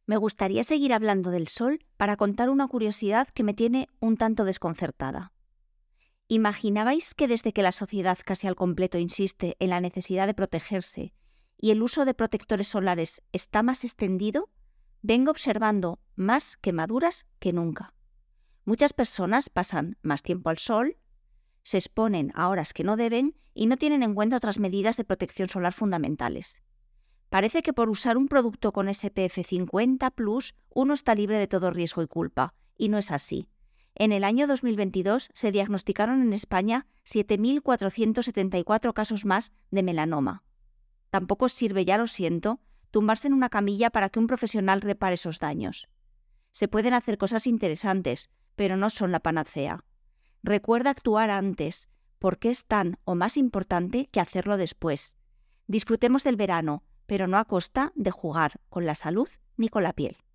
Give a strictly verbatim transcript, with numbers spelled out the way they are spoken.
Me gustaría seguir hablando del sol para contar una curiosidad que me tiene un tanto desconcertada. ¿Imaginabais que desde que la sociedad casi al completo insiste en la necesidad de protegerse y el uso de protectores solares está más extendido, vengo observando más quemaduras que nunca? Muchas personas pasan más tiempo al sol, se exponen a horas que no deben y no tienen en cuenta otras medidas de protección solar fundamentales. Parece que por usar un producto con S P F cincuenta plus uno está libre de todo riesgo y culpa, y no es así. En el año dos mil veintidós se diagnosticaron en España siete mil cuatrocientos setenta y cuatro casos más de melanoma. Tampoco sirve, ya lo siento, tumbarse en una camilla para que un profesional repare esos daños. Se pueden hacer cosas interesantes, pero no son la panacea. Recuerda actuar antes, porque es tan o más importante que hacerlo después. Disfrutemos del verano, pero no a costa de jugar con la salud ni con la piel.